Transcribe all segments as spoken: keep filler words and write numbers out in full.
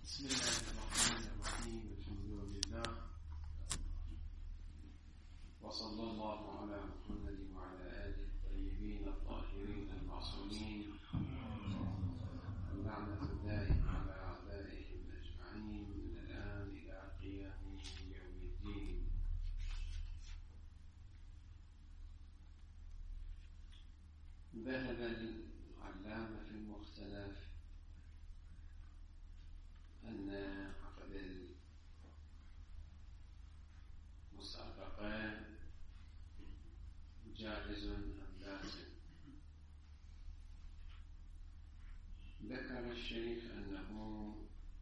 بسم الله الرحمن الرحيم. الحمد لله وصلى الله على محمد وعلى آله الطيبين الطاهرين المعصومين، اللعنة الدائمة على أعدائهم أجمعين من الآن إلى قيام يوم الدين. ذهب العلامة في المختلف أن عقد المسابقة جائز أم لازم. ذكر الشيخ أنه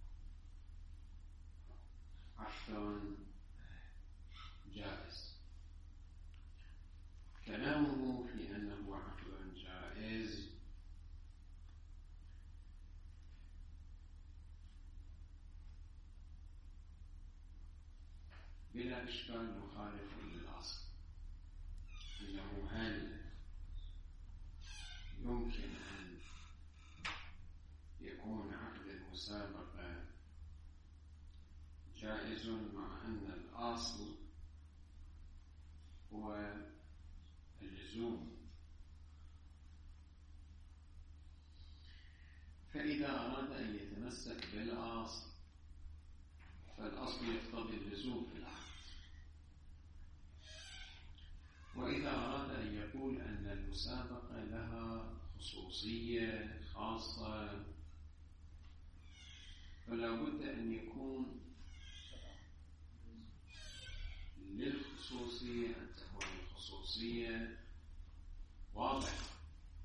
عقد جائز. كلامه في أنه عقد جائز بلا إشكال مخالف للأصل، إنه هل يمكن أن يكون عقد المسابقة جائز مع أن الأصل هو اللزوم؟ فإذا أراد أن يتمسك بالأصل فالأصل يقتضي اللزوم في العقد، وإذا أراد أن يقول أن المسابقة لها خصوصية خاصة فلا بد أن يكون للخصوصية أن تكون الخصوصية واضحة.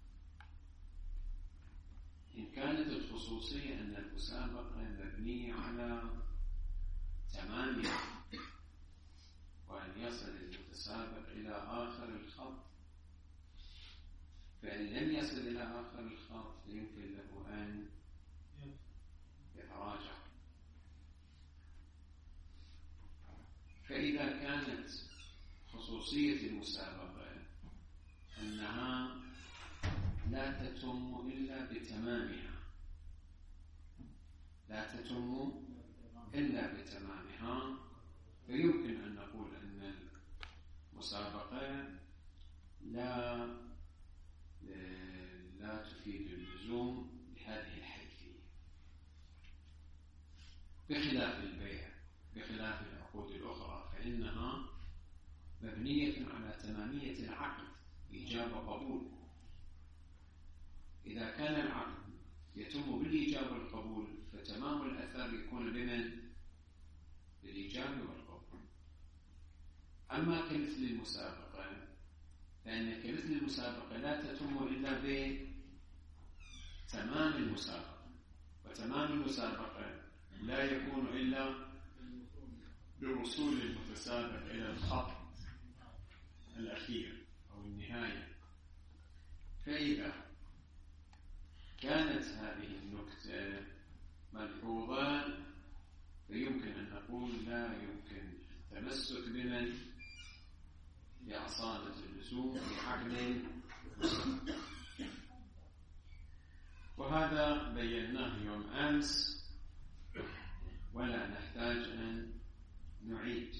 إن كانت الخصوصية أن المسابقة مبنية على تمامها وأن يصل المتسابق إلى آخر الخط، فإن لم يصل إلى آخر الخط يمكن له أن يتراجع. فإذا كانت خصوصية المسابقة أنها لا تتم إلا بتمامها لا تتم إلا بتمامها فيمكن أن نقول أن المسابقة لا لا تفيد اللزوم بهذه الحيثية، بخلاف البيع، بخلاف العقود الأخرى فإنها مبنية على تمامية العقد بإيجاب وقبول. إذا كان العقد يتم بالإيجاب والقبول فتمام الأثر يكون بمن؟ بالإيجاب والقبول. أما كمثل المسابقة فإن كمثل المسابقة لا تتم إلا بتمام المسابقة، وتمام المسابقة لا يكون إلا بوصول المتسابق إلى الخط الأخير أو النهاية. فإذا كانت هذه النكتة ملحوظة فيمكن أن نقول لا يمكن التمسك بمن لأصالة اللزوم بعقد مسابقة، وهذا بيناه يوم أمس ولا نحتاج أن نعيد.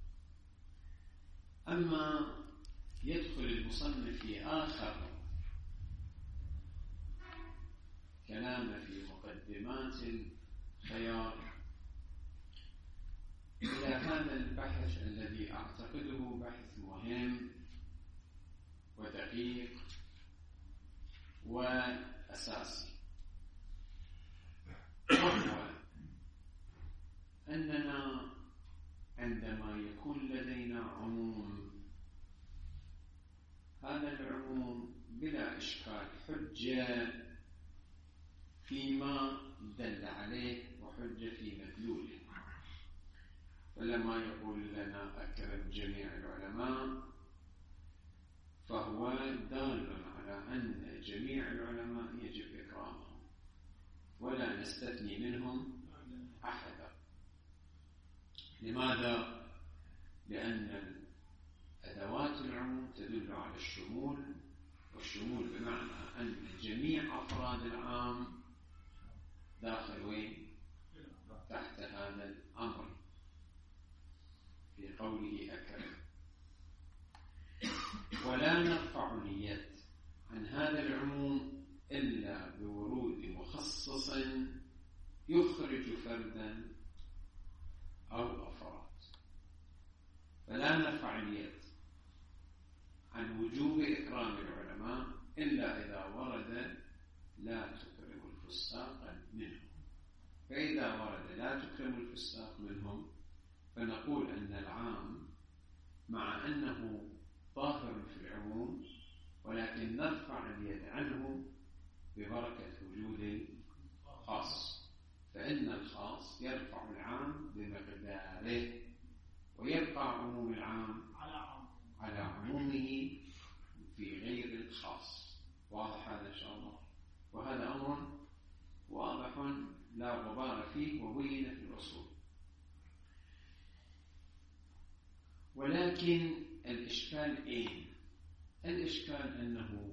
أما يدخل المصنف في آخر كلام في مقدمات الخيار إلى هذا البحث الذي أعتقده بحث مهم ودقيق وأساسي، وهو أننا عندما يكون لدينا عموم، هذا العموم بلا إشكال حجة فيما دل عليه وحجة في مدلوله. فلما يقول لنا أكرم جميع العلماء فهو دال على أن جميع العلماء يجب إكرامهم ولا نستثني منهم أحدا. لماذا؟ لأن أدوات العموم تدل على الشمول، والشمول بمعنى أن جميع أفراد العام داخل وين؟ يخرج فردا أو أفراد. فلا نرفع اليد عن وجوب إكرام العلماء إلا إذا ورد لا تكرم الفساق منهم. فإذا ورد لا تكرم الفساق منهم فنقول أن العام مع أنه ظاهر في العموم، ولكن نرفع اليد عنه ببركة وجود خاص، فإن الخاص يرفع العام بمقداره ويبقى عموم العام على عمومه في غير الخاص. واضح هذا إن شاء الله؟ وهذا أمر واضح لا غبار فيه وبين في الأصول. ولكن الإشكال إيه؟ الإشكال أنه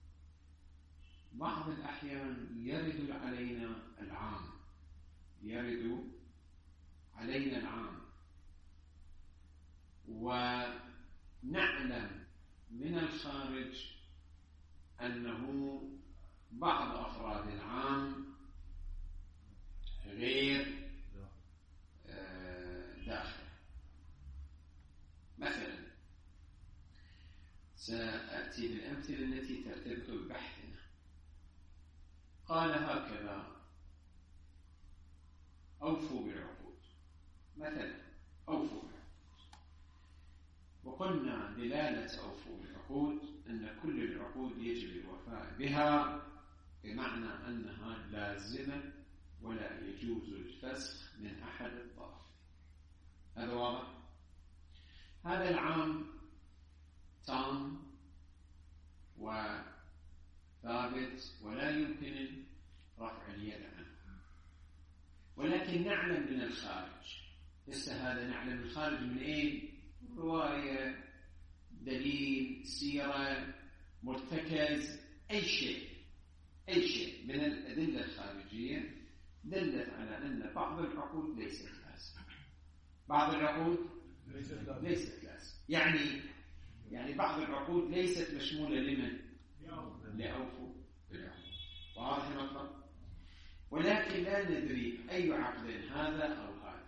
بعض الأحيان يرد علينا العام يرد علينا العام ونعلم من الخارج أنه بعض أفراد العام غير داخل. مثلا سأتي بالأمثلة التي ترتبط ببحثنا. قال هكذا: أوفوا بالعقود. مثلا أوفوا بالعقود، وقلنا دلالة أوفوا بالعقود أن كل العقود يجب الوفاء بها، بمعنى أنها لازمة ولا يجوز الفسخ من أحد الطرفين. هذا واضح؟ هذا العام تام وثابت ولا يمكن رفع اليد عنه، ولكن نعلم من الخارج. لسه هذا نعلم من الخارج من إيه؟ رواية، دليل، سيرة، مرتكز، أي شيء أي شيء من الأدلة الخارجية دلت على أن بعض العقود ليست لازمة. بعض العقود ليست لازمة، يعني يعني بعض العقود ليست مشمولة لمن؟ لأوفوا بالعقود. واضح المطلب؟ ولكن لا ندري أي عقد هذا أو هذا.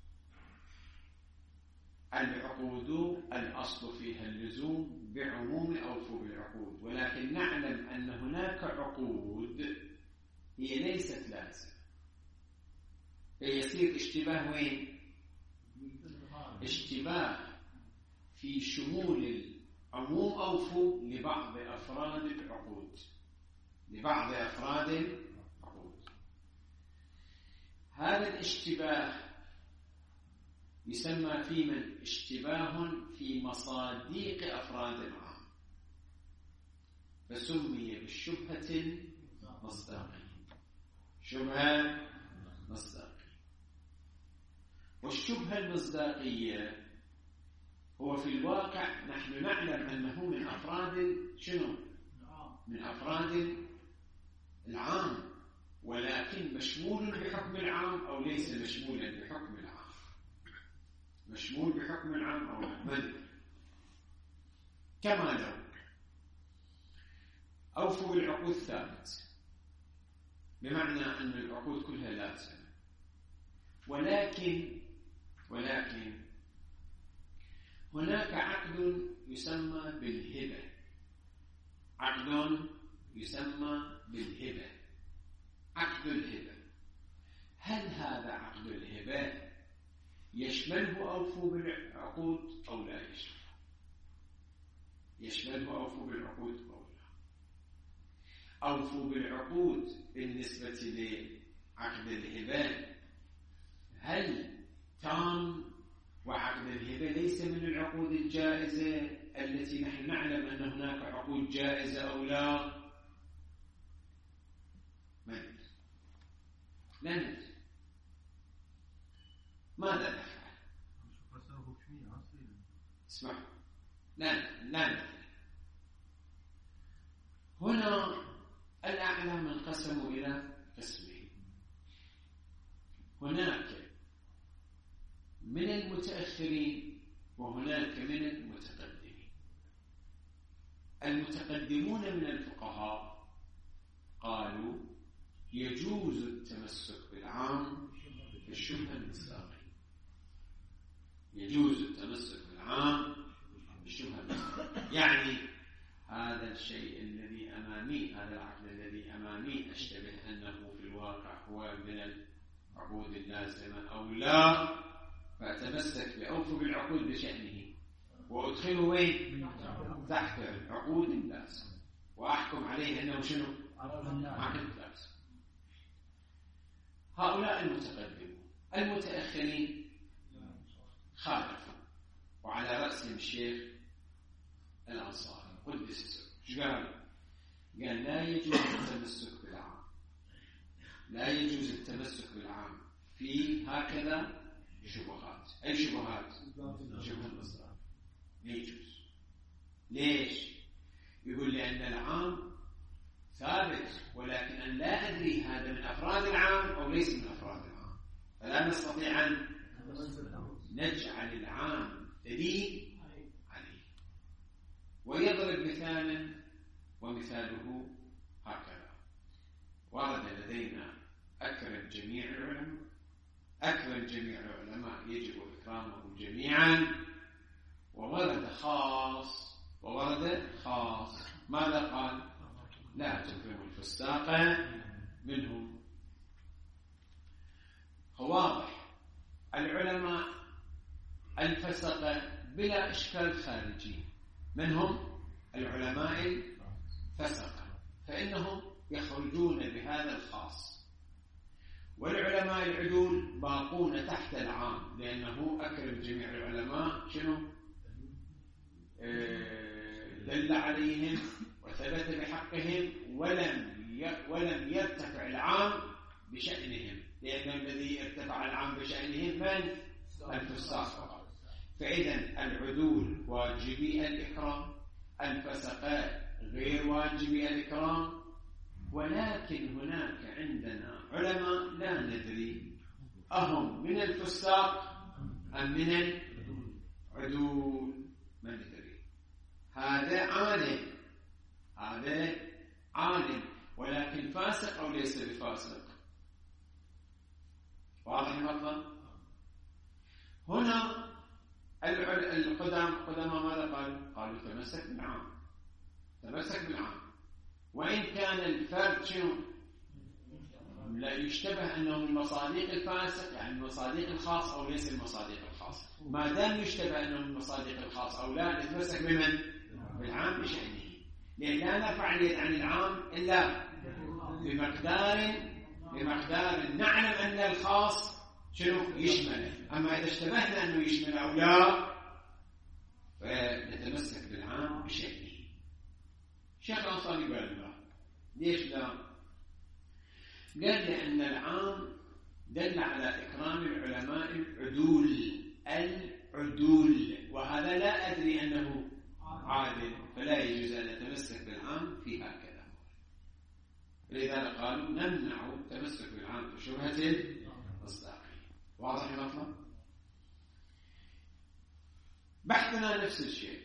العقود الأصل فيها اللزوم بعموم أوفوا بالعقود، ولكن نعلم أن هناك عقود هي ليست لازمة، فيصير اشتباه وين؟ اشتباه في شمول العموم أوفوا لبعض أفراد العقود لبعض أفراد العقود. هذا الاشتباه يسمى في من اشتباه في مصاديق أفراد العام، فسمي بالشبهة مصداقية. شبهة مصداقية. والشبهة المصداقية هو في الواقع نحن نعلم أنه من أفراد شنو؟ من أفراد العام، ولكن مشمول بحكم العام أو ليس مشمولا بحكم العام. مشمول بحكم العام أو من؟ كما لو أوفوا بالعقود ثابت، بمعنى أن العقود كلها لازمة، ولكن ولكن هناك عقد يسمى بالهبة. عقد يسمى بالهبة عقد الهبة. هل هذا عقد الهبة يشمله أوفوا بالعقود أو لا يشمله؟ يشمله أوفوا بالعقود أو لا؟ أوفوا بالعقود بالنسبة لعقد الهبة هل تام؟ وعقد الهبة ليس من العقود الجائزة التي نحن نعلم أن هناك عقود جائزة أو لا؟ ما ندري لا ندري ماذا نفعل؟ اسمع، لا لا ندري. هنا الأعلام انقسموا إلى قسمين. هناك من المتأخرين وهناك من المتقدمين. المتقدمون من الفقهاء قالوا يجوز التمسك بالعام بالشبهة المصداقية. يجوز التمسك بالعام بالشبهة المصداقية، يعني هذا الشيء الذي أمامي، هذا العقد الذي أمامي أشتبه أنه في الواقع هو من العقود اللازمة أو لا، فأتمسك بأوفوا بالعقود بشأنه وأدخله وين؟ تحت العقود اللازمة وأحكم عليه أنه شنو؟ عقد لازم. هؤلاء المتقدمون. المتأخرين خالفوا، وعلى رأسهم الشيخ الأنصاري قدس سره. ايش قال؟ قال لا يجوز التمسك بالعام، لا يجوز التمسك بالعام في هكذا شبهات. أي شبهات؟ شبهة المصداق لا يجوز. ليش؟ يقول لأن العام ثابت، ولكن أن لا أدري هذا من أفراد العام أو ليس من أفراد العام، فلا نستطيع أن نجعل العام دليل عليه. ويضرب مثالا ومثاله هكذا: ورد لدينا أكرم جميع العلماء، أكرم جميع العلماء يجب إكرامهم جميعا، وورد خاص وورد خاص. ماذا قال؟ لا تكرم الفساق منهم. واضح. العلماء الفسق بلا إشكال خارجي منهم العلماء الفسق، فإنهم يخرجون بهذا الخاص، والعلماء العدول باقون تحت العام، لأنه أكرم جميع العلماء شنو؟ دل عليهم وثبت بحقهم، ولم ولم يرتفع العام بشأنهم، لأن الذي ارتفع العام بشأنهم من؟ الفساق فقط. فإذا العدول واجبي الإكرام، الفسقاء غير واجبي الإكرام. ولكن هناك عندنا علماء لا ندري أهم من الفساق أم من العدول، ما ندري. هذا عالم، هذا عالم، ولكن فاسق أو ليس بفاسق؟ واضح المطلب؟ هنا القدام قدامى ماذا قالوا؟ قالوا تمسك بالعام، تمسك بالعام، وإن كان الفرد شنو؟ لا يشتبه أنه من مصادق الفاسق، يعني المصادق الخاص أو ليس المصادق الخاص. ما دام يشتبه أنه من مصادق الخاص أو لا، نتمسك بمن؟ بالعام بشأنه، لأن لا نرفع اليد عن العام إلا بمقدار بمقدار نعلم أن الخاص شنو يشمله. أما إذا اشتبهنا أنه يشمل أو لا، فنتمسك بالعام بشأنه. الشيخ الأنصاري قال لا. ليش لا؟ قال لأن العام دل على إكرام العلماء العدول العدول، وهذا لا أدري أنه عادل، فلا يجوز أن نتمسك بالعام في هكذا. لذلك قالوا نمنع التمسك بالعام في شبهة المصداقية. واضح المطلب؟ بحثنا نفس الشيء.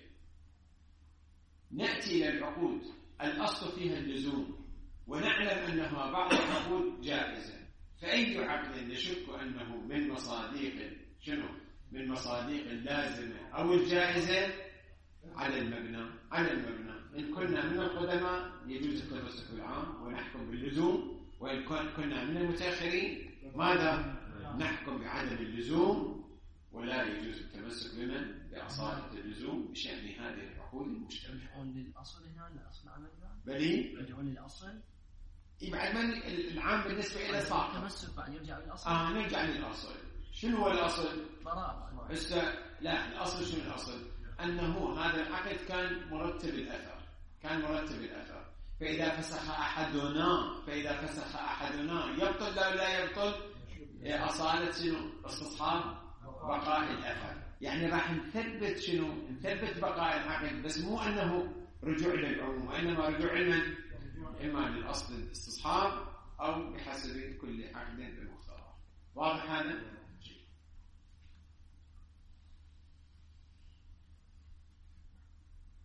نأتي إلى العقود الأصل فيها اللزوم، ونعلم أنها بعض العقود جائزة، فأي عقد نشك أنه من مصادق شنو؟ من مصادق اللازمة أو الجائزة على المبنى على المبنى إن كنا من القدماء يجوز التمسك بالعام ونحكم باللزوم، وإن كنا من المتأخرين ماذا؟ نحكم بعدم اللزوم، ولا يجوز التمسك بمن؟ بأصالة اللزوم بشأن هذه العقود المشتبهة. يرجعون للأصل هنا، الأصل عملنا بلي يرجعون للأصل. يبعد من العام بالنسبة إلى صاحب التمسك بعد يرجع للأصل. آه نرجع للأصل. شنو هو الأصل؟ براءة. هسه لا، الأصل شنو الأصل؟ أنه هذا العقد كان مرتب الأثر، كان مرتب الأثر، فإذا فسخ أحدنا فإذا فسخ أحدنا يبطل لا لا يبطل أصالة شنو؟ استصحاب بقاء الأثر. يعني راح نثبت شنو؟ نثبت بقاء العقد، بس مو أنه رجوع للعموم، وإنما رجوع لمن؟ إما للأصل الاستصحاب أو بحسب كل عقد بمقتضاه. واضح هذا؟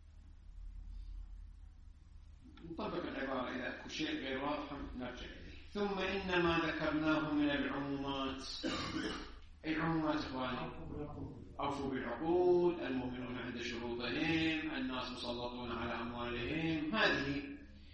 نطبق العبارة، إذا كل شيء غير واضح نرجع إليه. ثم إن ما ذكرناه من العمومات. العمومات إخواني: أوفوا بالعقود، المؤمنون عند شروطهم، الناس مسلطون على أموالهم، هذه.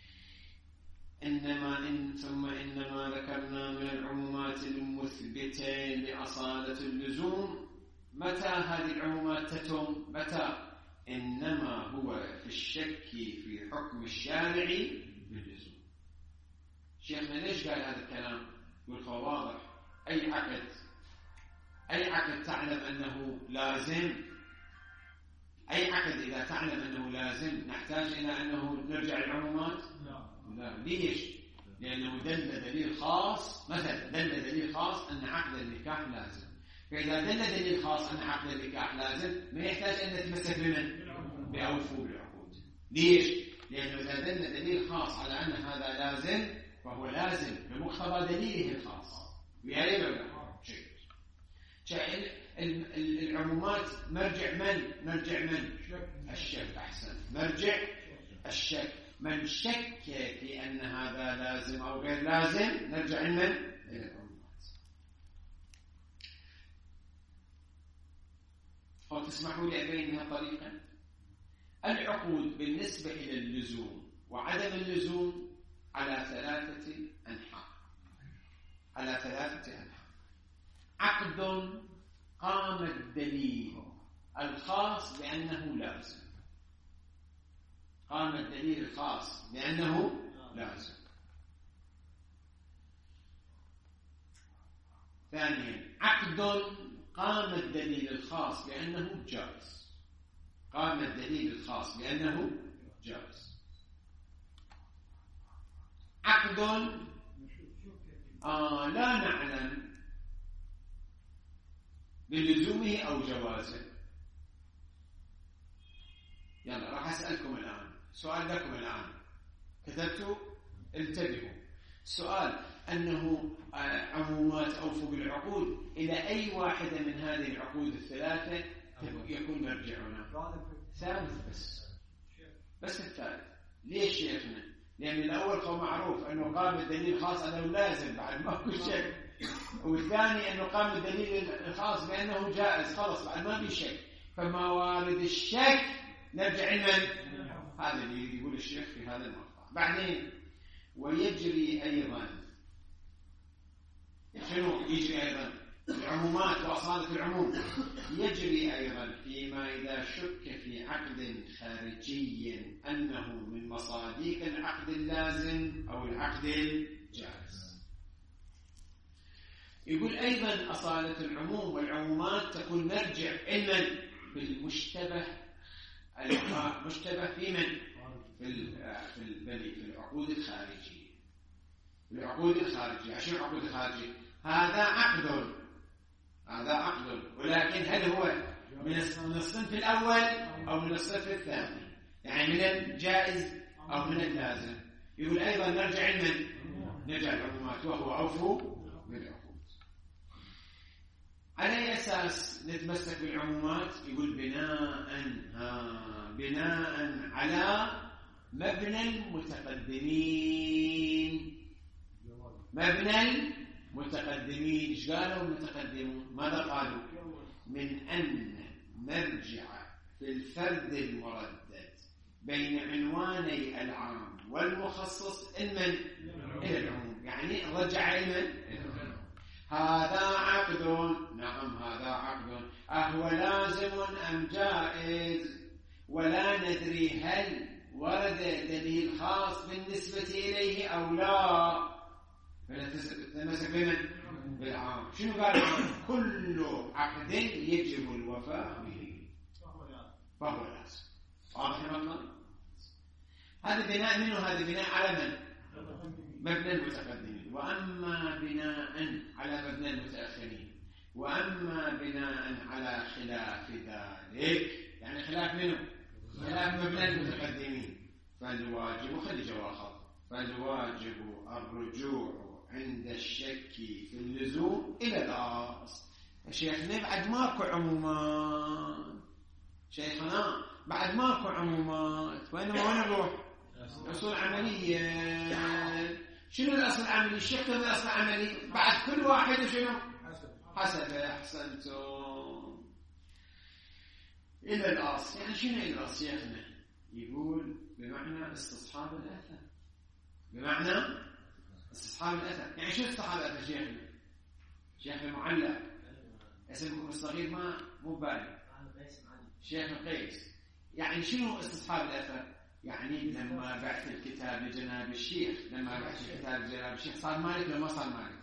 إنما إن ثم إنما ذكرنا من العمومات المثبتة لأصالة اللزوم. متى هذه العمومات تتم؟ متى؟ إنما هو في الشك في حكم الشارع باللزوم. شيخنا ليش قال هذا الكلام؟ يقول واضح، أي عقد أي عقد تعلم أنه لازم، أي عقد إذا تعلم أنه لازم نحتاج إلى أنه نرجع العمومات؟ لا. ليش؟ لأنه دل دليل خاص، مثلا دل دليل خاص أن عقد النكاح لازم. فإذا دل دليل خاص أن عقد النكاح لازم ما يحتاج أن نتمسك بمن؟ بأوفوا بالعقود. ليش؟ لأنه إذا دل دليل خاص على أن هذا لازم فهو لازم بمقتضى دليله الخاص. ويعني ولا شيء العمومات مرجع من؟ مرجع من؟ الشك. أحسن، مرجع الشك. من شك في أن هذا لازم أو غير لازم نرجع من؟ إلى العمومات. أو تسمحوا لي أبينها طريقا. العقود بالنسبة إلى اللزوم وعدم اللزوم على ثلاثة أنحاء. على ثلاثة أنحاء. عقد قام الدليل الخاص بأنه لازم. قام الدليل الخاص بأنه لازم. ثانيا، عقد قام الدليل الخاص بأنه جائز. قام الدليل الخاص بأنه جائز. عقد آه لا نعلم بلزومه أو جوازه. يلا راح أسألكم الآن سؤال لكم الآن، كتبتوا؟ انتبهوا. سؤال: أنه عمومات أوفوا بالعقود، إلى أي واحدة من هذه العقود الثلاثة يكون مرجعنا؟ ثالث بس بس الثالث. ليش شيخنا؟ لأن الأول هو معروف أنه قام الدليل خاص أنه لازم بعد ما كل شيء، والثاني أنه قام الدليل الخاص بأنه جائز، خلص بعد ما في شيء. فموارد الشك نرجع لمن؟ هذا اللي يقول الشيخ في هذا المقطع. بعدين ويجري أيضا شنو يجري أيضا؟ العمومات وأصالة العموم. يجري أيضا فيما إذا شك في عقد خارجي أنه من مصادق العقد اللازم أو العقد الجائز. يقول أيضا أصالة العموم والعمومات تكون مرجع علما بالمشتبه. المشتبه في من؟ في في العقود الخارجية. العقود الخارجية. عشان العقود الخارجية هذا عقد، هذا عقد، ولكن هل هو من الصنف الأول أو من الصنف الثاني؟ يعني من الجائز أو من اللازم. يقول أيضا نرجع لمن؟ نرجع العمومات، وهو أوفوا بالعقود. على أي أساس نتمسك بالعمومات؟ يقول بناء ها بناء على مبنى المتقدمين. مبنى المتقدمين. ايش قالوا المتقدمون؟ ماذا قالوا؟ من أن نرجع في الفرد المردد بين عنواني العام والمخصص إلى العموم. يعني رجع إلى هذا عقد. نعم هذا عقد. أهو لازم أم جائز؟ ولا ندري هل ورد دليل خاص بالنسبة إليه أو لا. فنتمسك بمن؟ بالعام. شنو قال؟ كل عقد يجب الوفاء به فهو لازم. واضح المطلب؟ هذا بناء منه، هذا بناء على من؟ مبنى المتقدمين. وأما بناء على مبنى المتأخرين، وأما بناء على خلاف ذلك، يعني خلاف منه؟ خلاف مبنى المتقدمين، فالواجب خلي جواخر فالواجب الرجوع عند الشك في اللزوم إلى الأصل. شيخنا بعد ماكو عمومات، شيخنا بعد ماكو عمومات، وين وين نروح؟ أصول عملية. شنو الأصل العملي؟ الشيخ كم الأصل العملي؟ بعد كل واحد شنو؟ حسب. أحسنتم. إلى الأصل، يعني شنو إلى الأصل شيخنا؟ يقول بمعنى استصحاب الأثر. بمعنى استصحاب الأثر، يعني شو استصحاب الأثر شيخنا؟ شيخنا معلق اسمكم الصغير ما مو بالي. شيخ القيس. يعني شنو استصحاب الأثر؟ يعني لما بعت الكتاب لجناب الشيخ، لما بعت الكتاب لجناب الشيخ صار مالك ولا ما صار مالك؟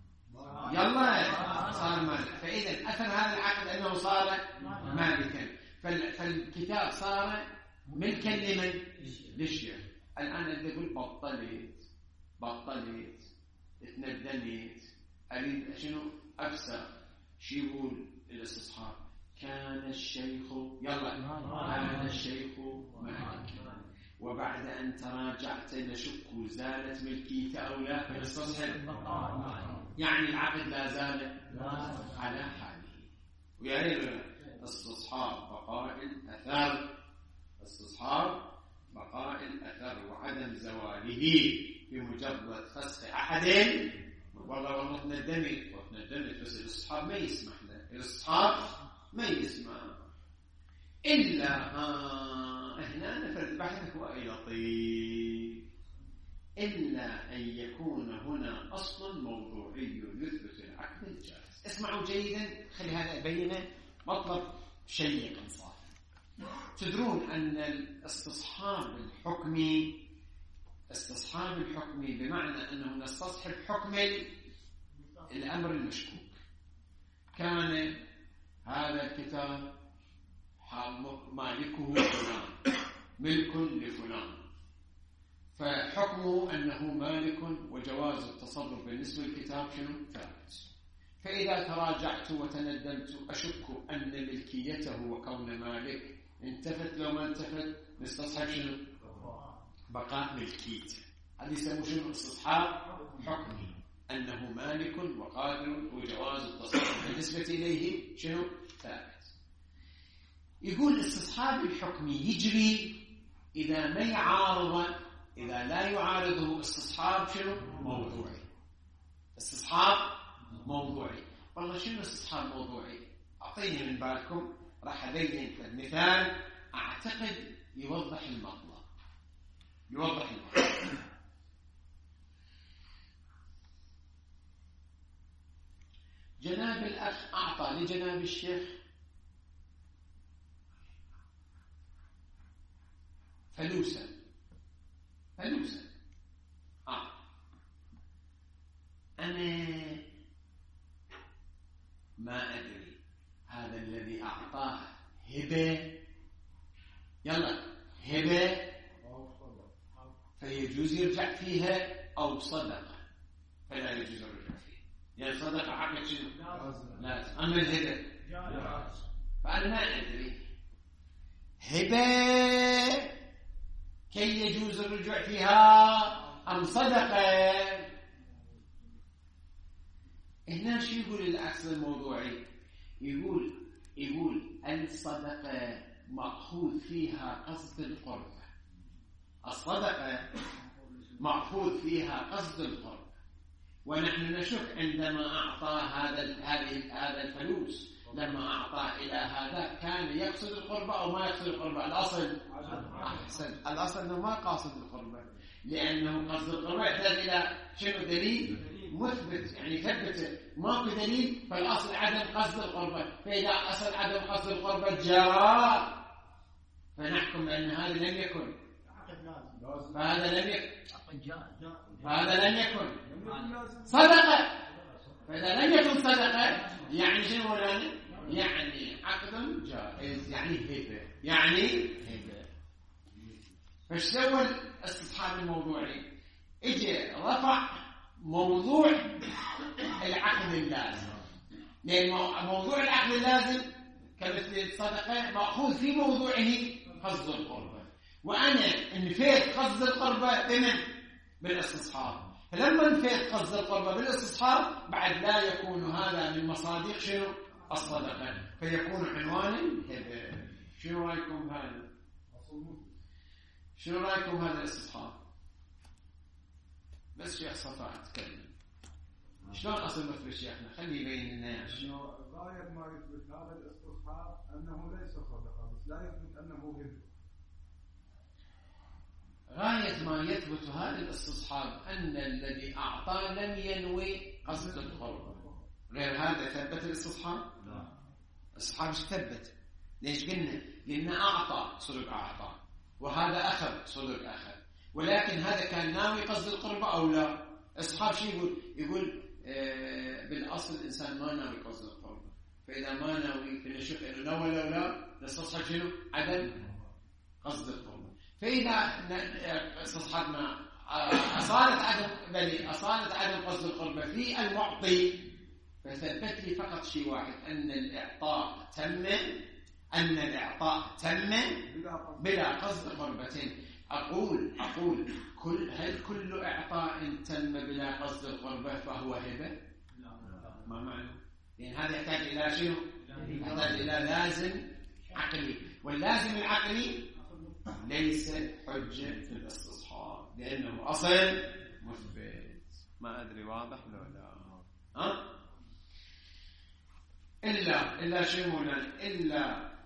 يلا صار مالك. فإذا أثر هذا العقد أنه صار مالكا، فالكتاب صار ملكا لمن؟ للشيخ. الآن أنت تقول بطلت بطلت اتندمت أريد شنو أفسر. شو يقول الاستصحاب؟ كان الشيخ يلا كان الشيخ مالكا، وبعد أن تراجعت لشك زالت ملكيته أو لا فاستصحب، يعني العقد لا زال على حاله. ويا ريت استصحاب بقاء الأثر، استصحاب بقاء الأثر وعدم زواله بمجرد فسخ أحد. والله والله تندمت وتندمت، بس الاستصحاب ما يسمح له، الاستصحاب ما يسمع إلا آه هنا نفرد بحثك وإلى لطيف، إلا أن يكون هنا أصل موضوعي يثبت العقد الجائز. اسمعوا جيدا، خلي هذا أبينه مطلب شيق صار. تدرون أن الاستصحاب الحكمي، استصحاب الحكمي بمعنى أنه نستصحب حكم الأمر المشكوك. كان هذا الكتاب مالكه فلان، ملك لفلان، فحكمه أنه مالك وجواز التصرف بالنسبة للكتاب شنو؟ ثابت. فإذا تراجعت وتندمت أشك أن ملكيته وكون مالك انتفت لو ما انتفت، نستصحب شنو؟ بقاء ملكيته. هذا يسموه شنو؟ استصحاب حكمي، أنه مالك وقادر وجواز التصرف بالنسبة إليه شنو؟ ثابت. يقول استصحاب الحكم يجري إذا ما يعارض، إذا لا يعارضه استصحاب شنو؟ موضوعي. استصحاب موضوعي. والله شنو استصحاب موضوعي؟ أعطيني من بالكم، راح أبين مثال أعتقد يوضح المطلب. يوضح المطلب. جناب الأخ أعطى لجناب الشيخ فلوسا فلوسا آه. أنا ما أدري هذا الذي أعطاه هبة، يلا هبة فيجوز يرجع فيها أو صدقة فلا يجوز الرجوع فيها، يعني صدقة عقد شنو؟ لازم. أما الهبة فأنا ما أدري هبة كي يجوز الرجوع فيها أم صدقة. هنا شو يقول الأصل الموضوعي؟ يقول يقول الصدقة مأخوذ فيها قصد القرب، الصدقة مأخوذ فيها قصد القرب، ونحن نشك عندما أعطى هذا هذه هذا الفلوس، لما أعطاه إلى هذا كان يقصد القربة أو ما يقصد القربة؟ الأصل أحسن، الأصل أنه ما قاصد القربة، لأنه قصد القربة يحتاج إلى شنو؟ دليل مثبت، يعني ثبت. ماكو دليل فالأصل عدم قصد القربة، فإذا أصل عدم قصد القربة جرى فنحكم بأن هذا لم يكن، فهذا لم يكن فهذا لم يكن صدقة. فإذا لم يكن صدقة يعني شنو؟ يعني عقد جائز، يعني هبة، يعني هبة. فايش سوى الاستصحاب الموضوعي؟ اجى رفع موضوع العقد اللازم، لأن موضوع العقد اللازم كمثل الصدقة مأخوذ في موضوعه قصد القربة، وأنا انفيت قصد القربة بمن؟ بالاستصحاب. فلما انفيت قصد القربة بالاستصحاب بعد لا يكون هذا من مصادق شنو؟ الصدقة، فيكون عنوانا هبة. شنو رأيكم هذا؟ شنو رأيكم هذا الاستصحاب؟ بس شيخ صفاء تكلم شلون أصل مثل شيخنا خلي يبين لنا يا شيخ. غاية ما يثبت هذا الاستصحاب أنه ليس صدقة بس لا يثبت أنه هبة. غاية ما يثبت هذا الاستصحاب أن الذي أعطى لم ينوي قصد القرب. غير هذا ثبت الاستصحاب؟ لا. الاستصحاب ايش ثبت؟ ليش قلنا؟ لأن أعطى صدق أعطى وهذا أخذ صدق أخذ، ولكن هذا كان ناوي قصد القرب أو لا؟ الاستصحاب شو يقول؟ يقول آه بالأصل الإنسان ما ناوي قصد القرب، فإذا ما ناوي فنشوف إنه نوى لو لا نستصحب شنو؟ عدم قصد القرب. فإذا استصحبنا أصالة عدم بل أصالة عدم قصد القرب في المعطي، فثبت لي فقط شيء واحد أن الإعطاء تم أن الإعطاء تم بلا قصد قربتين. أقول أقول كل هل كل إعطاء تم بلا قصد القربة فهو هبة؟ ما معنى؟ لأن هذا يحتاج إلى شنو؟ يحتاج إلى لازم عقلي، واللازم العقلي ليس حجة في الاستصحاب لأنه أصل مثبت. ما أدري واضح ولا لا؟ ها؟ إلا إلا شيء مولانا إلا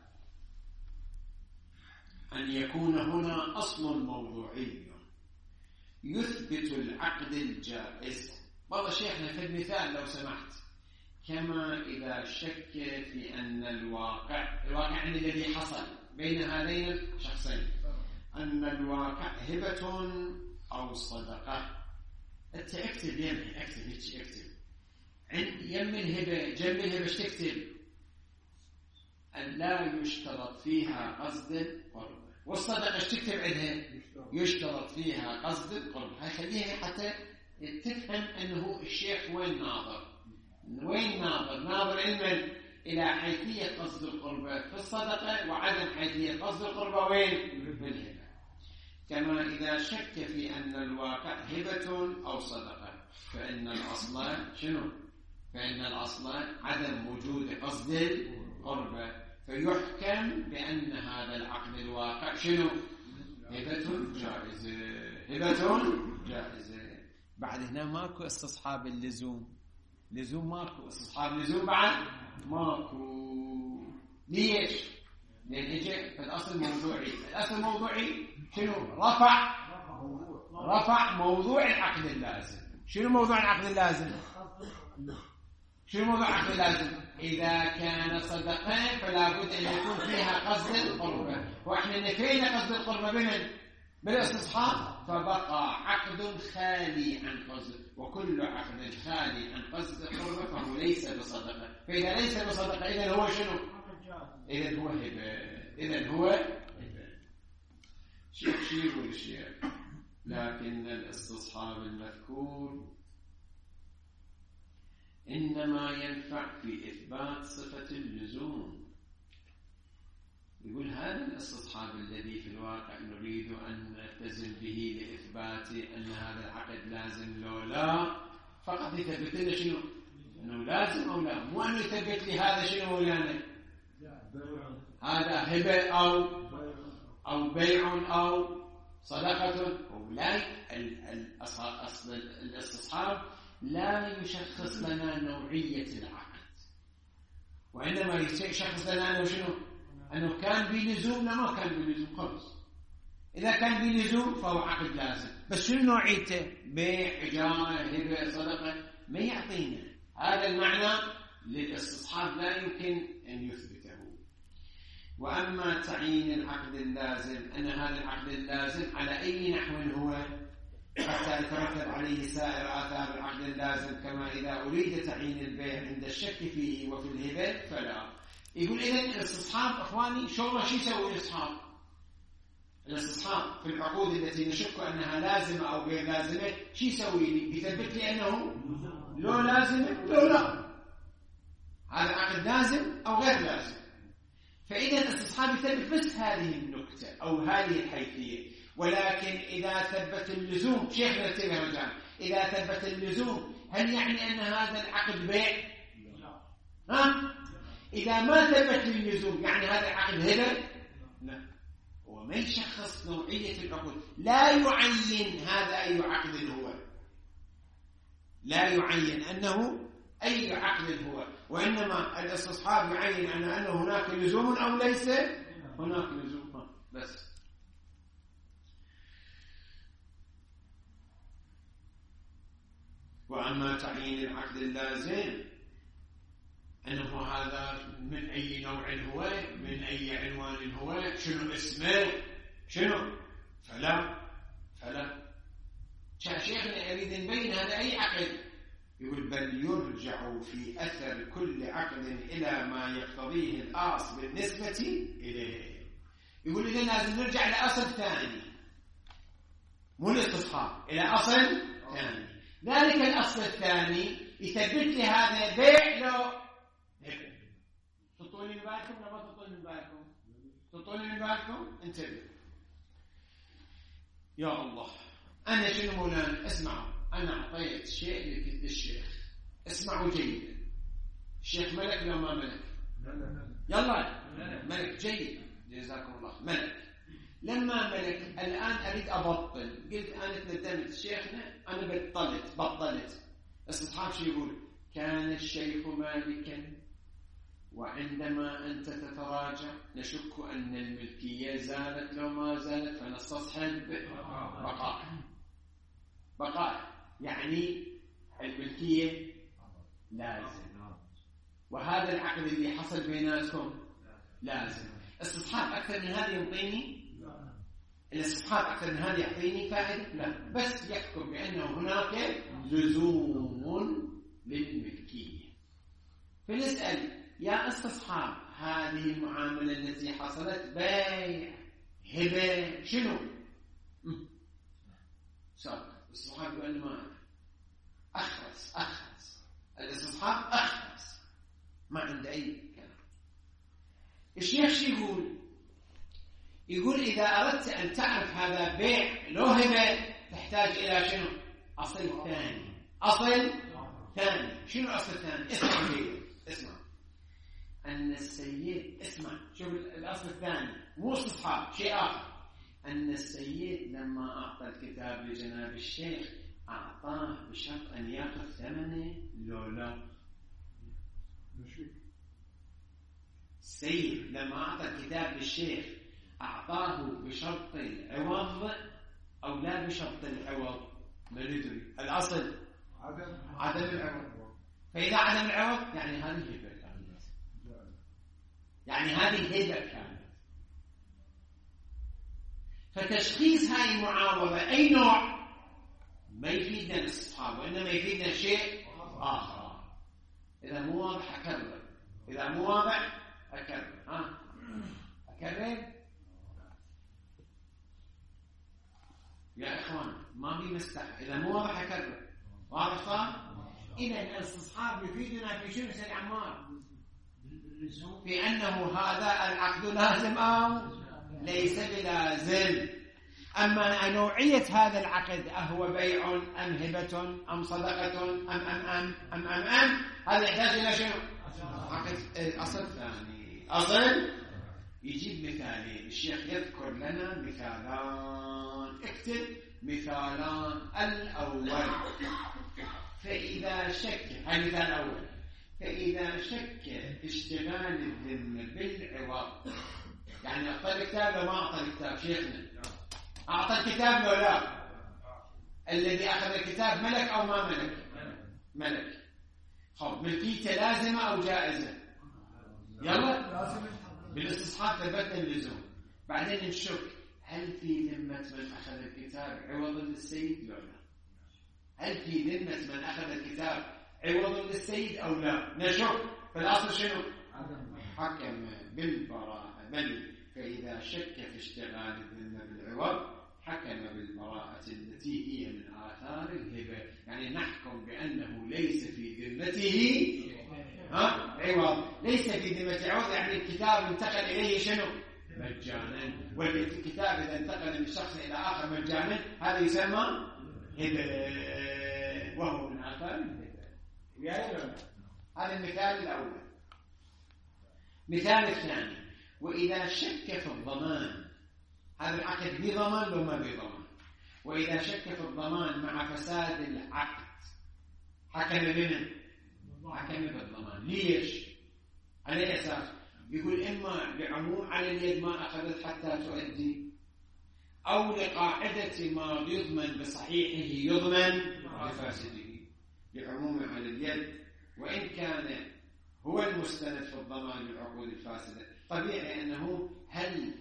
أن يكون هنا أصل موضوعي يثبت العقد الجائز. والله شيخنا في المثال لو سمحت، كما إذا شك في أن الواقع الواقع الذي حصل بين هذين الشخصين أن الواقع هبة أو صدقة. أنت اكتب يمي اكتب هيك اكتب عند يم الهبة جنب الهبة ايش تكتب؟ أن لا يشترط فيها قصد القرب، والصدقة ايش تكتب عندها؟ يشترط فيها قصد القرب. هاي خليها حتى تفهم أنه الشيخ وين ناظر وين ناظر ناظر علما إلى حيثية قصد القرب في الصدقة وعدم حيثية قصد القرب وين؟ بالهبة. كما إذا شك في أن الواقع هبة أو صدقة فإن الأصل شنو؟ فإن الأصل عدم وجود قصد القرب، فيحكم بأن هذا العقد الواقع شنو؟ هبة جائزة هبة جائزة. بعد هنا ماكو استصحاب اللزوم، لزوم ماكو، استصحاب لزوم بعد ماكو. ليش؟ لأن يجي في الأصل موضوعي. الأصل الموضوعي شنو؟ رفع رفع موضوع العقد اللازم. شنو موضوع العقد اللازم؟ شنو موضوع العقد اللازم؟ إذا كان صدقة فلا بد أن يكون فيها قصد القربة، وإحنا نفينا قصد القربة بمن؟ بالاستصحاب، فبقى عقد خالي عن قصد، وكل عقد خالي عن قصد القربة فهو ليس بصدقة. فإذا ليس بصدقة إذن هو شنو؟ إذن هو هبة. إذن هو هبة. شيء شيء والشيء. لكن الاستصحاب المذكور إنما ينفع في إثبات صفة اللزوم. يقول هذا الاستصحاب الذي في الواقع نريد أن نلتزم به لإثبات أن هذا العقد لازم لو لا، فقط يثبت لنا شنو؟ أنه لازم أو لا، مو أنه يثبت لي هذا شنو ولانا؟ هذا هبة أو أو بيع أو صدقة. أولئك الأصل الاستصحاب لا يشخص لنا نوعية العقد، وإنما يشخص لنا أنه شنو؟ أنه كان بلزوم لا ما كان بلزوم خلص. إذا كان بلزوم فهو عقد لازم، بس شنو نوعيته؟ بيع، إجارة، هبة، صدقة، ما يعطينا هذا المعنى. للاستصحاب لا يمكن أن يثبته. وأما تعيين العقد اللازم أن هذا العقد اللازم على أي نحو هو حتى يترتب عليه سائر آثار العقد اللازم، كما إذا أريد تعيين البيع عند الشك فيه وفي الهبة فلا. يقول إذن الاستصحاب أخواني شو شو يسوي الاستصحاب؟ الاستصحاب في العقود التي نشك أنها لازمة أو غير لازمة شو يسوي لي؟ يثبت لي أنه لو لازمة لو لا، هذا عقد لازم أو غير لازم. فإذا الاستصحاب يثبت بس هذه النكتة أو هذه الحيثية. ولكن إذا ثبت اللزوم، شيخنا انتبه رجال، إذا ثبت اللزوم هل يعني أن هذا العقد بيع؟ ها؟ إذا ما ثبت اللزوم يعني هذا العقد هبة؟ لا، هو ما يشخص نوعية العقود، لا يعين هذا أي عقد هو، لا يعين أنه أي عقد هو، وإنما الاستصحاب يعين أن أنه هناك لزوم أو ليس هناك لزوم بس. وأما تعيين العقد اللازم أنه هذا من أي نوع هو، من أي عنوان هو، شنو اسمه، شنو، فلا فلا شيخنا يريد نبين هذا أي عقد. يقول بل يرجع في أثر كل عقد إلى ما يقتضيه الأصل بالنسبة إليه. يقول إذا لازم نرجع لأصل ثاني، مو الاستصحاب، إلى أصل ثاني. ذلك الأصل الثاني يثبت لي هذا بيع لو هبه. تطولي من بالكم ولا ما تطولي من بالكم؟ تطولي من بالكم؟ انتبه يا الله. أنا شنو مولانا؟ اسمعوا، أنا أعطيت شيء للشيخ، اسمعوا جيدا. الشيخ ملك لو ما ملك؟ يلا ملك، جيد جزاكم الله. ملك لما ملك الآن أريد أبطل، قلت أنا تندمت شيخنا أنا بطلت بطلت استصحاب شو يقول؟ كان الشيخ مالكا وعندما أنت تتراجع نشك أن الملكية زالت لو ما زالت فنستصحب بقاء. بقاء يعني الملكية لازم، وهذا العقد اللي حصل بيناتكم لازم. استصحاب أكثر من هذا يعطيني؟ الاستصحاب أكثر من هذا يعطيني فائدة؟ لا، بس يحكم بأنه هناك لزوم للملكية. فنسأل يا استصحاب هذه المعاملة التي حصلت بيع هبة شنو؟ سابق الاستصحاب يقول ما أخرس أخرس الاستصحاب أخرس ما عنده أي كلام. الشيخ شو يقول؟ يقول إذا أردت أن تعرف هذا بيع لو هبة تحتاج إلى شنو؟ أصل ثاني. أصل ثاني. شنو الأصل الثاني؟ اسمع جيد، اسمع. أن السيد، اسمع شوف الأصل الثاني مو استصحاب، شيء آخر. أن السيد لما أعطى الكتاب لجناب الشيخ أعطاه بشرط أن يأخذ ثمنه لو لا. السيد لما أعطى الكتاب للشيخ أعطاه بشرط العوض أو لا بشرط العوض؟ ما ندري. الأصل عدم عدم العوض. فإذا عدم العوض يعني هذه هبة كانت، يعني هذه هبة كانت. فتشخيص هاي المعاوضة أي نوع ما يفيدنا الاستصحاب، وإنما يفيدنا شيء آخر. إذا مو واضح أكرر، إذا مو واضح أكرر. ها أكرر يا إخوان، ما بي مستح. إذا مو واضح أكرر. واضح صار؟ إذا الاستصحاب يفيدنا في شنو سيد عمار؟ في أنه هذا العقد لازم أو ليس بلازم. أما نوعية هذا العقد أهو بيع أم هبة أم صدقة أم أم أم أم أم أم هذا يحتاج إلى شنو؟ عقد أصل ثاني. أصل يجيب مثالين. الشيخ يذكر لنا مثالان، اكتب مثالان. الأول فإذا شك، هاي مثال الأول، فإذا شك في اشتغال الذمة بالعوض، يعني أعطى الكتاب لو ما أعطى الكتاب شيخنا، أعطى الكتاب لو لا، الذي أخذ الكتاب ملك أو ما ملك؟ ملك. خب ملكيته لازمة أو جائزة؟ يلا بالاستصحاب ثبتنا اللزوم. بعدين نشك هل في ذمة من أخذ الكتاب عوض للسيد لو لا؟ هل في ذمة من أخذ الكتاب عوض للسيد أو لا؟ نشك. فالأصل شنو؟ حكم بالبراءة. بل فإذا شك في اشتغال الذمة بالعوض حكم بالبراءة التي هي من آثار الهبة. يعني نحكم بأنه ليس في ذمته ها عوض. ليس في ذمة عوض يعني الكتاب انتقل إليه شنو؟ مجانا. والكتاب إذا انتقل من شخص إلى آخر مجانا هذا يسمى هبة، وهو من آثار الهبة. هذا المثال الأول. مثال الثاني، وإذا شك في الضمان، هذا العقد بضمان لو ما بضمان، وإذا شك في الضمان مع فساد العقد حكم بمن؟ حكم بالضمان. ليش؟ على أساس يقول إما بعموم على اليد ما أخذت حتى تؤدي، أو لقاعدة ما يضمن بصحيحه يضمن بفاسده، بعموم على اليد. وإن كان هو المستند في الضمان بالعقود الفاسدة، طبيعي أنه هل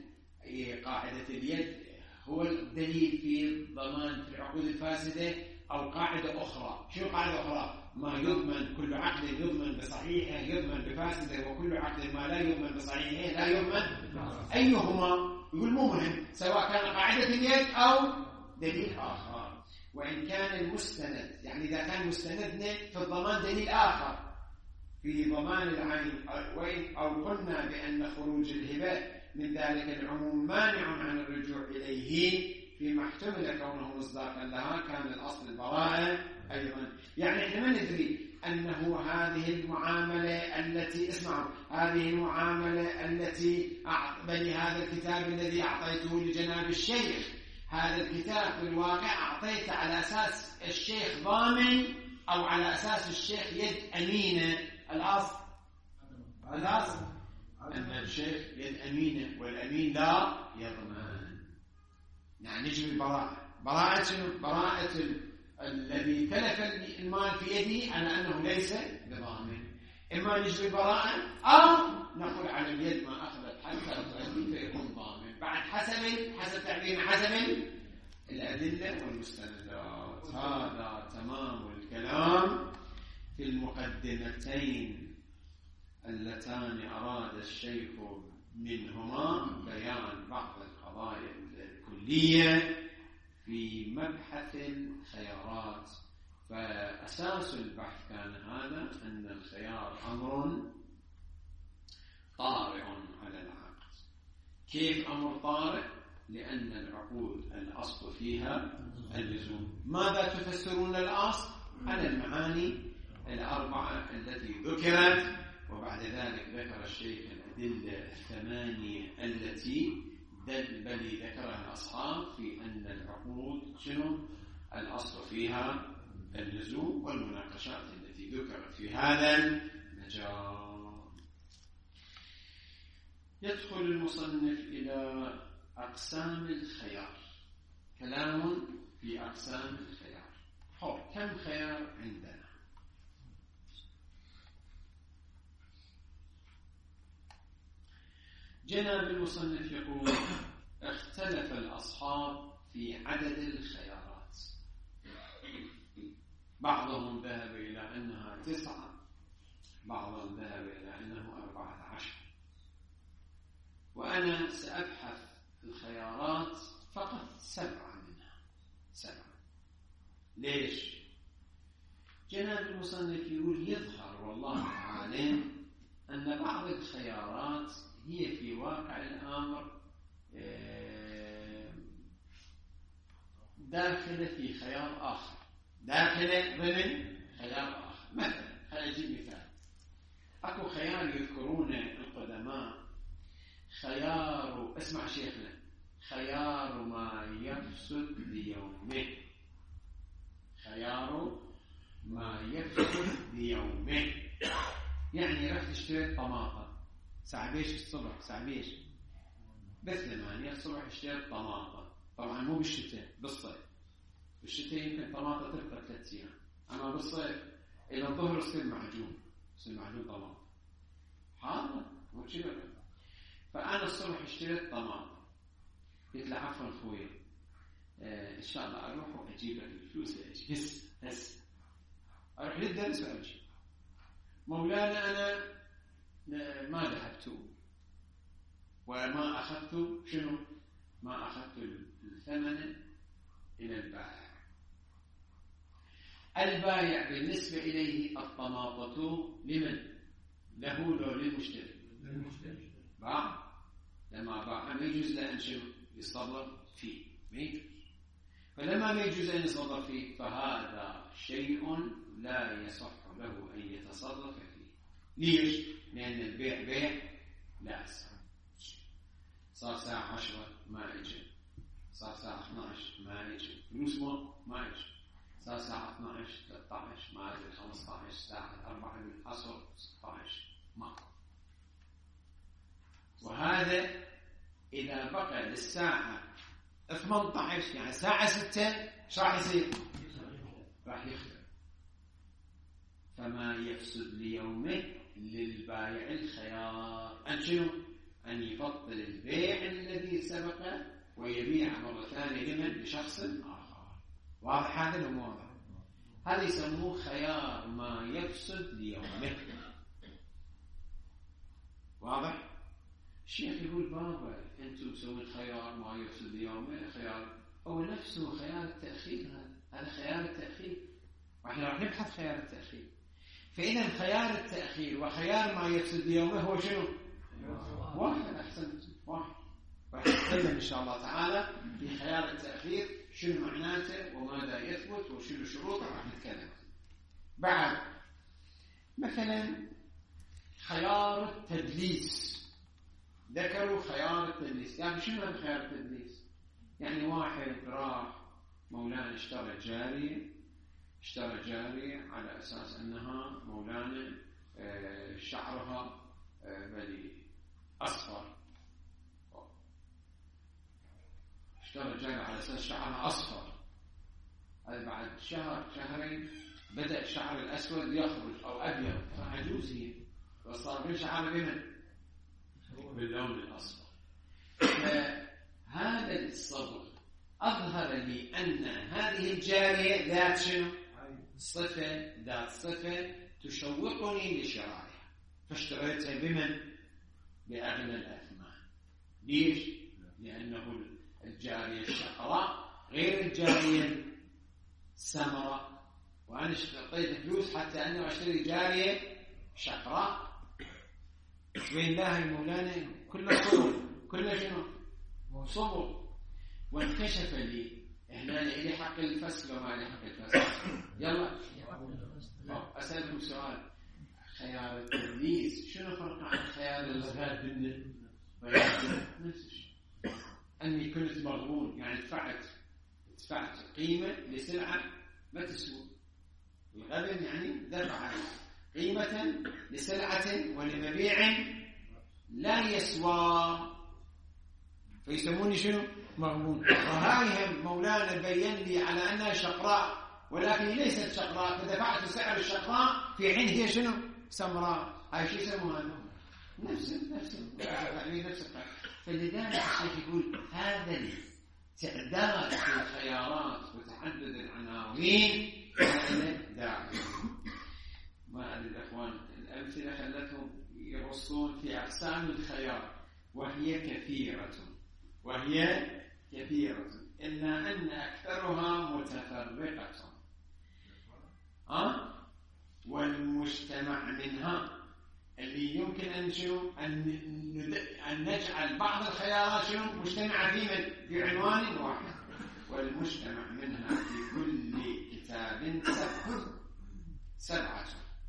قاعدة اليد هو الدليل في الضمان في العقود الفاسدة أو قاعدة أخرى؟ شو قاعدة أخرى؟ ما يضمن، كل عقد يضمن بصحيحه يضمن بفاسده، وكل عقد ما لا يضمن بصحيحه لا يضمن. أيهما؟ يقول مو مهم، سواء كان قاعدة اليد أو دليل آخر. وإن كان المستند، يعني إذا كان مستندنا في الضمان دليل آخر في ضمان العين، أو قلنا بأن خروج الهبة من ذلك العموم مانع عن الرجوع إليه فيما احتمل كونه مصداقا لها، كان الأصل البراءة أيضا. يعني احنا ما ندري أنه هذه المعاملة التي اسمعوا هذه المعاملة التي أعطبني هذا الكتاب الذي أعطيته لجناب الشيخ، هذا الكتاب في الواقع أعطيته على أساس الشيخ ضامن أو على أساس الشيخ يد أمينة. الأصل الأصل أن الشيخ يد أمينة، والأمين لا يضمن. يعني نجم البراءة، براءة شنو؟ براءة الذي تلف المال في يدي على أنه ليس بضامن. إما نجم البراءة أو نقول على اليد ما أخذت حتى تؤدي فيكون ضامن، بعد حسب حسب تعبير حسب الأدلة والمستندات. هذا تمام الكلام في المقدمتين اللتان أراد الشيخ منهما بيان بعض القضايا الكلية في مبحث الخيارات. فأساس البحث كان هذا، أن الخيار أمر طارئ على العقد. كيف أمر طارئ؟ لأن العقود الأصل فيها اللزوم. ماذا تفسرون الأصل؟ على المعاني الأربعة التي ذكرت، وبعد ذلك ذكر الشيخ الأدلة الثمانية التي بل ذكرها الأصحاب في أن العقود شنو؟ الأصل فيها اللزوم، والمناقشات التي ذكرت في هذا المجال. يدخل المصنف إلى أقسام الخيار. كلام في أقسام الخيار. حر كم خيار عندنا؟ جناب المصنف يقول: اختلف الأصحاب في عدد الخيارات، بعضهم ذهب إلى أنها تسعة، بعضهم ذهب إلى أنه أربعة عشر، وأنا سأبحث الخيارات فقط سبعة منها. سبعة. ليش؟ جناب المصنف يقول: يظهر والله أعلم أن بعض الخيارات هي في واقع الأمر داخلة في خيار آخر، داخلة ضمن خيار آخر. مثلا خلينا نجيب مثال. أكو خيار يذكرون القدماء، خيار، اسمع شيخنا، خيار ما يفسد ليومه. خيار ما يفسد ليومه، يعني رحت اشتريت طماطم ساعة بيش الصبح، ساعة بيش بس ثمانية الصبح اشتريت طماطم. طبعا مو بالشتاء، بالصيف. بالشتاء يمكن طماطم تبقى ثلاث أيام، أما بالصيف إلى الظهر يصير معجون، يصير معجون طماطم حاضر مو كذا. فأنا الصبح اشتريت طماطم، قلت له: عفوا أخوي، آه إن شاء الله أروح وأجيب لك الفلوس. أجي بس بس أروح للدرس وأجي. مولانا أنا ما ذهبت وما أخذت شنو؟ ما أخذت الثمن إلى البائع. البائع بالنسبة إليه الطماطة لمن؟ له لو للمشتري؟ للمشتري. باع. لما باع ما يجوز له أن شنو؟ يصرف فيه، ما يجوز. فلما ما يجوز أن يصرف فيه فهذا شيء لا يصح له أن يتصرف فيه. ليش؟ لأن البيع بيع لا أسهل. صار ساعة عشرة ما أجي، صار ساعة اثناشر ما أجي، فلوس ما ما أجي. صار الساعة اثني عشر ثلاثة عشر ما أدري خمسة عشر الساعة أربعة بالعصر ستة عشر ماكو. وهذا إذا بقى للساعة ثمانية عشر يعني الساعة ستة ايش راح يصير؟ راح يختلف. فما يفسد ليومه للبائع الخيار أن شنو؟ أن يفضل البيع الذي سبق ويبيع مرة ثانية لمن؟ لشخص آخر. واضح هذا لو واضح؟ هذا يسموه خيار ما يفسد ليومه. واضح؟ الشيخ يقول بابا أنتم تسوون خيار ما يفسد ليومه. خيار هو نفسه خيار التأخير. هذا هذا خيار التأخير، وإحنا راح نبحث خيار التأخير. فإذا خيار التأخير وخيار ما يفسد ليومه هو شنو؟ واحد. أحسنت، واحد. راح نتكلم إن شاء الله تعالى في خيار التأخير شنو معناته وماذا يثبت وشنو شروطه، راح نتكلم. بعد مثلا خيار التدليس، ذكروا خيار التدليس. يعني شنو هذا خيار التدليس؟ يعني واحد راح مولانا اشترى جارية اشترى جارية على أساس أنها مولانا شعرها بلي أصفر. اشترى جارية على أساس شعرها أصفر. هذا بعد شهر شهرين بدأ الشعر الأسود يخرج أو أبيض، فعجوز هي وصار من شعر بمن؟ باللون الأصفر. فهذا الصبر أظهر لي أن هذه الجارية ذات شنو؟ صفة ذات صفة تشوقني لشرائها، فاشتريتها بمن؟ بأغنى الأثمان. ليش؟ لأنه الجارية الشقراء غير الجارية السمراء، وأنا اشتريت فلوس حتى أنه أشتري جارية شقراء. وين لها مولانا؟ كله صبر، كله شنو؟ صبر. وانكشف لي هنا لي حق الفصل وما لي حق الفصل. يلا أسألكم سؤال. خيار التدليس شنو فرق عن خيار الغاد بالنسبة؟ نفس الشيء. أني كنت مغبون، يعني دفعت دفعت قيمة لسلعة ما تسوى. الغبن يعني دفع قيمة لسلعة ولمبيع لا يسوى، فيسموني شنو؟ مغبون. وهاي مولانا بين لي على أنها شقراء ولكن ليست شقراء، فدفعت سعر الشقراء في حين هي شنو؟ سمراء. هاي شو يسموها؟ نفس نفس يعني نفس القصة. فلذلك الشيخ يقول هذا التعداد في الخيارات وتعدد العناوين هذا داعي. ما أدري الأخوان الأمثلة خلتهم يبصون في أقسام الخيار وهي كثيرة وهي كثيرة إلا أن أكثرها متفرقة. أه؟ والمجتمع منها اللي يمكن أن شنو أن أن نجعل بعض الخيارات شنو مجتمعة في من في عنوان واحد. والمجتمع منها في كل كتاب سبعة،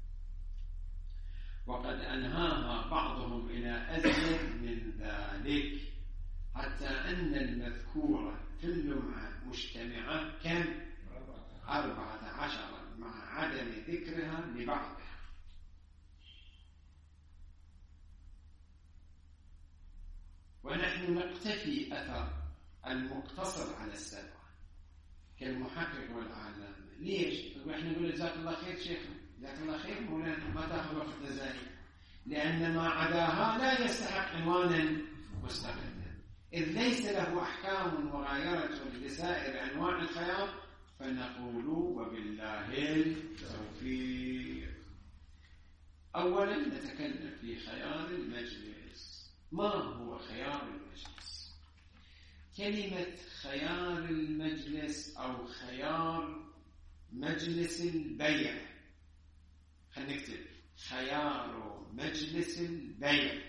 وقد أنهاها بعضهم إلى أزيد من ذلك، حتى أن المذكورة في اللمعة مجتمعة كم؟ أربعة عشر مع عدم ذكرها لبعضها. ونحن نقتفي أثر المقتصر على السبعة كالمحقق والعالم. ليش؟ وإحنا نقول جزاك الله خير شيخنا، جزاك الله خير مولانا، ما تأخذ وقت زائد، لأن ما عداها لا يستحق عنوانا مستقلا، إذ ليس له أحكام وغايرة لسائر أنواع الخيار، فنقول وبالله التوفيق. أولا نتكلم في خيار المجلس. ما هو خيار المجلس؟ كلمة خيار المجلس أو خيار مجلس البيع، خلينا نكتب خيار مجلس البيع.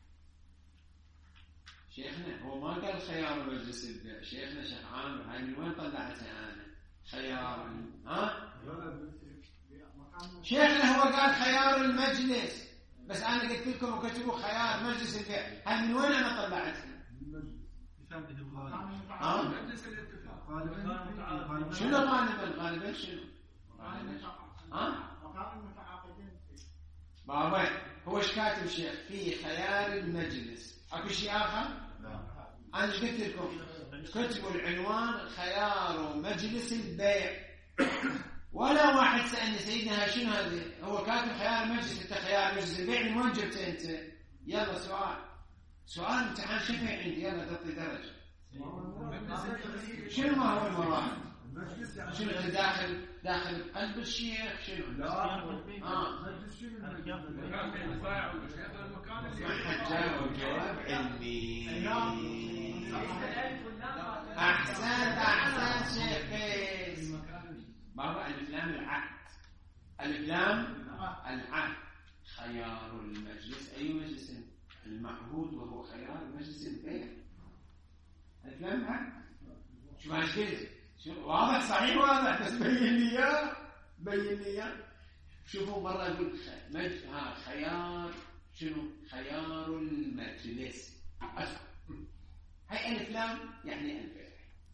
شيخنا هو ما قال خيار مجلس البيع، شيخنا شيخ عامر، هاي من وين طلعتها أنا؟ خيار ها؟ شيخنا هو قال خيار المجلس، بس أنا قلت لكم وكتبوا خيار مجلس البيع، هاي من وين أنا طلعتها؟ الاتفاق بالغالب. ها؟ مجلس الاتفاق غالبا شنو غالبا غالبا شنو؟ ها؟ مقام المتعاقدين بابا هو ايش كاتب شيخ؟ في خيار المجلس. اكو شيء اخر؟ انا ايش قلت لكم؟ كتبوا العنوان خيار مجلس البيع. ولا واحد سألني سيدنا شنو هذا؟ هو كاتب خيار مجلس. انت خيار مجلس البيع من وين جبته انت؟ يلا سؤال سؤال امتحان شفهي عندي. يلا تعطي درجة. شنو ما هو المراد؟ شنو انت داخل داخل قلب الشيخ شنو؟ لا اه مجلس شنو المكان بين البائع والمشتري المكان اللي ما حد جاوب جواب علمي. احسنت احسنت شيخ فيس. بابا الافلام العقد. الافلام العقد خيار المجلس. اي مجلس؟ المعهود وهو خيار مجلس البيع. الافلام العقد. شو ما قلت؟ شو واضح صحيح واضح بس بين لي اياه بين لي اياه. شوفوا مرة أقول مج... ها خيار شنو؟ خيار المجلس. أسمع هاي الأفلام يعني البيع.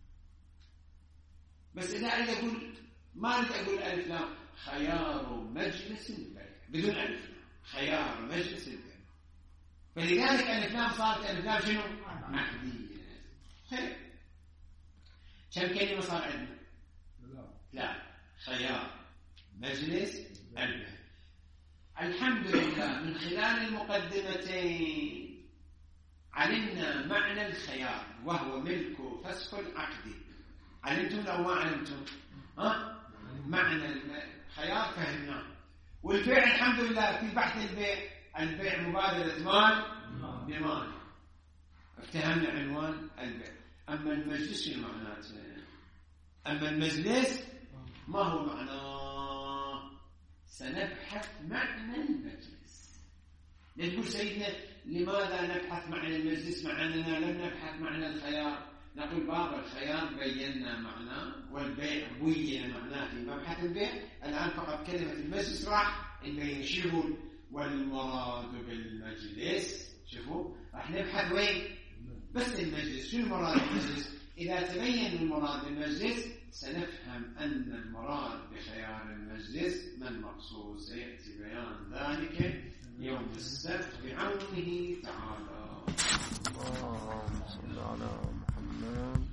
بس إذا أريد أقول ما أريد أقول الأفلام خيار مجلس البيع بدون ألف. خيار مجلس البيع. فلذلك الأفلام صارت الأفلام شنو؟ عقدية. خير كم كلمة صار عندنا؟ لا خيار مجلس البيع. الحمد لله من خلال المقدمتين علمنا معنى الخيار وهو ملك فسخ العقد. علمتم أو ما علمتم؟ ها؟ معنى الخيار فهمناه. والبيع الحمد لله في بحث البيع. البيع مبادلة مال بمال. افتهمنا عنوان البيع. أما المجلس شنو معناته؟ أما المجلس ما هو معناه؟ سنبحث معنى المجلس. نقول سيدنا لماذا نبحث معنى المجلس مع أننا لم نبحث معنى الخيار؟ نقول بابا الخيار بينا معناه والبيع بين معناه في مبحث البيع. الآن فقط كلمة المجلس راح نبين شو والمراد بالمجلس. شوفوا راح نبحث وين؟ بس المجلس. شنو المراد بالمجلس؟ إذا تبين المراد بالمجلس سنفهم أن المراد بخيار المجلس ما المقصود. سيأتي بيان ذلك يوم السبت بعونه تعالى. اللهم صل على محمد.